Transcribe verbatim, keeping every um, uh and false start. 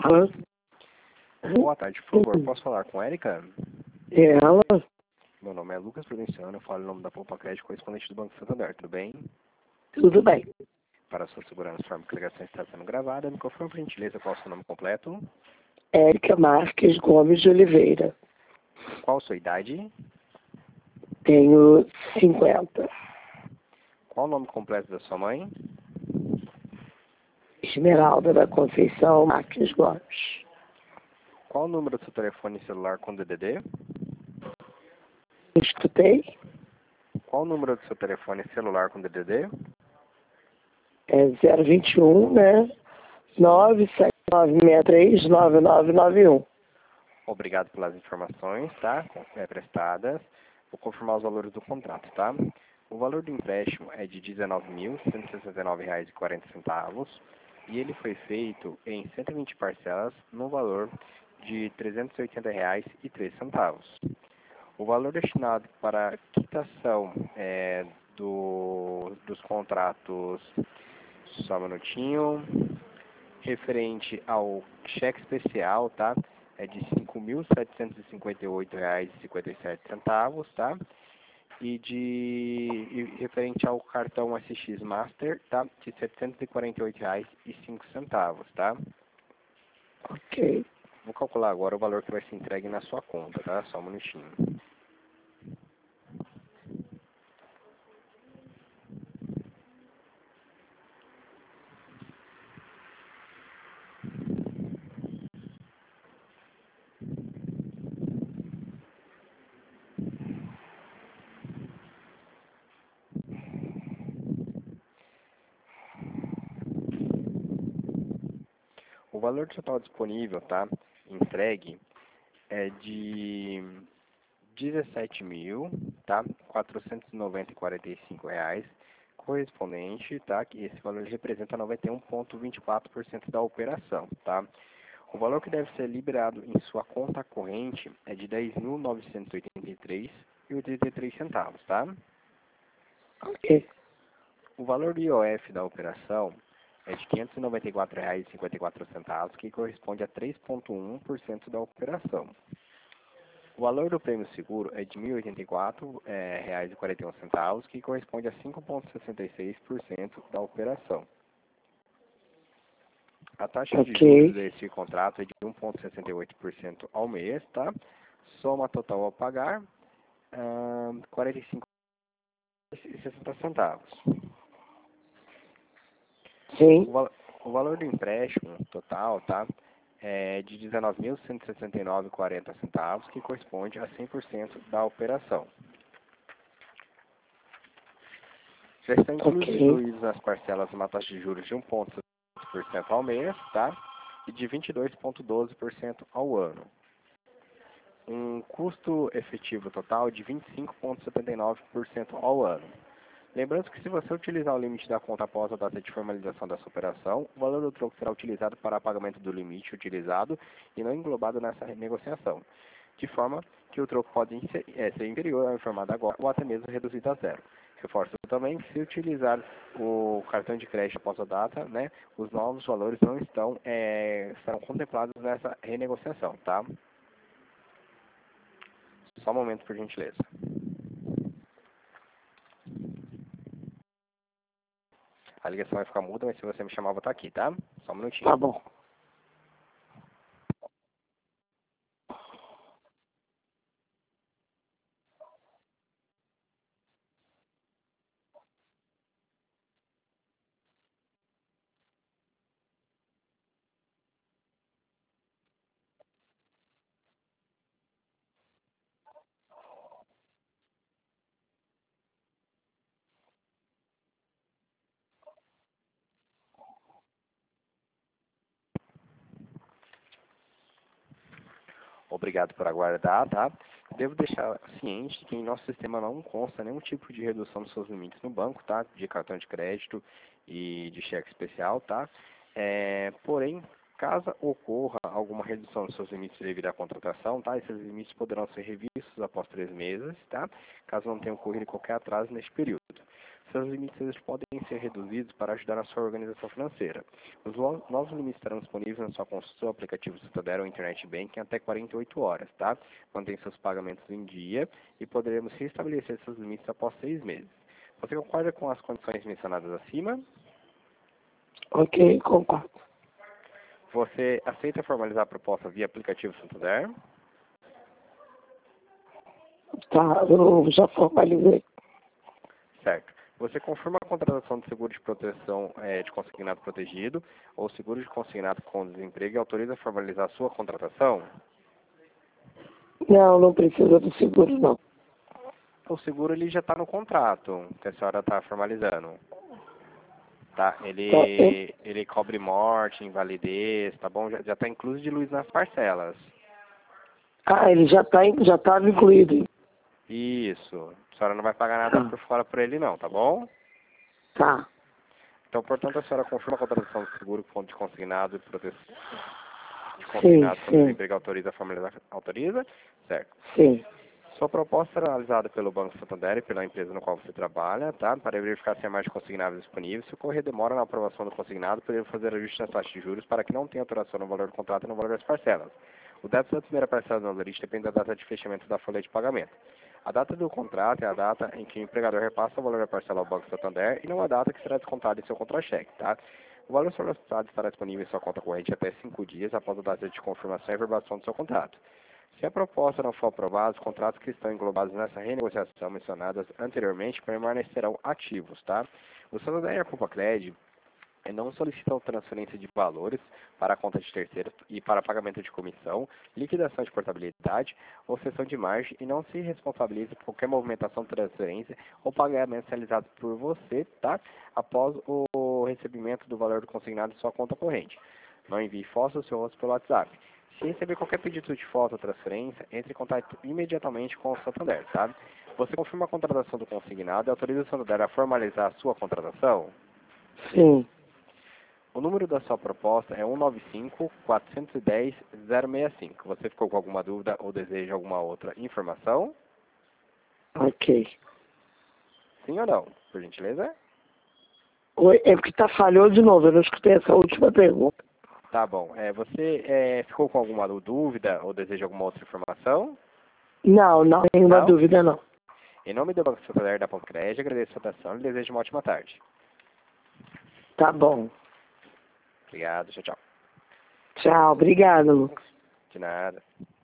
Ela, Boa tarde, por favor, posso falar com a Érica? ela, Meu nome é Lucas Provinciano, eu falo em nome da Poupa Crédito, correspondente do Banco Santander, tudo bem? tudo bem. Para a sua segurança, a forma que a ligação está sendo gravada, me confirma por gentileza qual é o seu nome completo, Érica Marques Gomes de Oliveira. qual a sua idade, Tenho cinquenta. qual o nome completo da sua mãe, Esmeralda da Conceição Marques Gomes. qual o número do seu telefone celular com D D D, Escutei. qual o número do seu telefone celular com D D D, É zero vinte e um, né? nove sete nove seis três nove nove nove um. Obrigado pelas informações, tá? É, prestadas. Vou confirmar os valores do contrato, tá? O valor do empréstimo é de dezenove mil cento e sessenta e nove reais e quarenta centavos e ele foi feito em cento e vinte parcelas no valor de trezentos e oitenta reais e três centavos. O valor destinado para a quitação é, do, dos contratos, só um minutinho, referente ao cheque especial, tá? É de cinco mil setecentos e cinquenta e oito reais e cinquenta e sete centavos, tá? E de e referente ao cartão S X Master, tá? De setecentos e quarenta e oito reais e cinco centavos, tá? Ok. Vou calcular agora o valor que vai ser entregue na sua conta, tá? Só um minutinho. O valor total disponível, tá? Entregue é de dezessete mil, tá? quatrocentos e noventa e quarenta e cinco reais, correspondente, tá? Que esse valor representa noventa e um vírgula vinte e quatro por cento da operação, tá? O valor que deve ser liberado em sua conta corrente é de dez mil novecentos e oitenta e três reais e oitenta e três centavos, tá? Ok. O valor do I O F da operação é de quinhentos e noventa e quatro reais e cinquenta e quatro centavos, que corresponde a três vírgula um por cento da operação. O valor do prêmio seguro é de mil e oitenta e quatro reais e quarenta e um centavos, que corresponde a cinco vírgula sessenta e seis por cento da operação. A taxa de Ok. juros desse contrato é de um vírgula sessenta e oito por cento ao mês, tá? Soma total a pagar, hum, quarenta e cinco reais e sessenta centavos. Sim. O, val o valor do empréstimo total, tá? É de dezenove mil cento e sessenta e nove reais e quarenta centavos, que corresponde a cem por cento da operação. Já estão Ok. incluídos nas parcelas uma taxa de juros de um vírgula sessenta por cento ao mês, tá? E de vinte e dois vírgula doze por cento ao ano. Um custo efetivo total de vinte e cinco vírgula setenta e nove por cento ao ano. Lembrando que se você utilizar o limite da conta após a data de formalização dessa operação, o valor do troco será utilizado para pagamento do limite utilizado e não englobado nessa negociação, de forma que o troco pode ser, é, ser inferior ao informado agora ou até mesmo reduzido a zero. Reforço também que se utilizar o cartão de crédito após a data, né, os novos valores não estão, é, serão contemplados nessa renegociação, tá? Só um momento, por gentileza. A ligação vai ficar muda, mas se você me chamar, eu vou estar aqui, tá? Só um minutinho. Tá bom. Obrigado por aguardar, tá? Devo deixar ciente que em nosso sistema não consta nenhum tipo de redução dos seus limites no banco, tá? De cartão de crédito e de cheque especial, tá? É, porém, caso ocorra alguma redução dos seus limites devido à contratação, tá? Esses limites poderão ser revistos após três meses, tá? Caso não tenha ocorrido qualquer atraso neste período. seus limites eles podem ser reduzidos para ajudar na sua organização financeira. Os no- novos limites estarão disponíveis na sua conta, seu aplicativo Santander ou Internet Banking até quarenta e oito horas, tá? Mantém seus pagamentos em dia e poderemos restabelecer seus limites após seis meses. Você concorda com as condições mencionadas acima? Ok, concordo. Você aceita formalizar a proposta via aplicativo Santander? Tá, eu já formalizei. Certo. Você confirma a contratação de seguro de proteção eh, de consignado protegido ou seguro de consignado com desemprego e autoriza a formalizar a sua contratação? Não, não precisa do seguro, não. O seguro ele já está no contrato que a senhora está formalizando. Tá? Tá, eu- Ele, ele cobre morte, invalidez, tá bom? Já está incluso de luz nas parcelas. Ah, ele já tá, in- já estava incluído. Isso. A senhora não vai pagar nada Tá. por fora por ele não, tá bom? Tá, Então, portanto, a senhora confirma a contratação do seguro com de consignado e proteção de sim, consignado quando o sim, desemprego autoriza a formalizar, autoriza? Certo. sim. Sua proposta será analisada pelo Banco Santander e pela empresa no qual você trabalha, tá? Para verificar se há mais consignáveis disponíveis. Se ocorrer demora na aprovação do consignado, podemos fazer ajuste na taxa de juros para que não tenha alteração no valor do contrato e no valor das parcelas. O débito da primeira parcela do valorista depende da data de fechamento da folha de pagamento. A data do contrato é a data em que o empregador repassa o valor da parcela ao Banco Santander e não a data que será descontada em seu contra-cheque, tá? O valor solicitado estará disponível em sua conta corrente até cinco dias após a data de confirmação e averbação do seu contrato. Se a proposta não for aprovada, os contratos que estão englobados nessa renegociação mencionadas anteriormente permanecerão ativos, tá? O Santander e a Compacred não solicitam transferência de valores para a conta de terceiros e para pagamento de comissão, liquidação de portabilidade ou cessão de margem e não se responsabiliza por qualquer movimentação, transferência ou pagamento realizado por você, tá? Após o recebimento do valor do consignado em sua conta corrente. Não envie fotos do seu rosto pelo WhatsApp. Se receber qualquer pedido de foto ou transferência, entre em contato imediatamente com o Santander, tá? Você confirma a contratação do consignado e autoriza o Santander a formalizar a sua contratação? Sim. O número da sua proposta é um nove cinco, quatro um zero, zero seis cinco. Você ficou com alguma dúvida ou deseja alguma outra informação? Ok. Sim ou não? Por gentileza? Oi, é porque tá falhou de novo, eu não escutei essa última pergunta. Tá bom. É, você é, ficou com alguma dúvida ou deseja alguma outra informação? Não, não, nenhuma Não? dúvida não. Em nome do Banco Santander da Pancred, agradeço a sua atenção e desejo uma ótima tarde. Tá bom. Obrigado. Tchau, tchau. Tchau, obrigada, Lucas. De nada.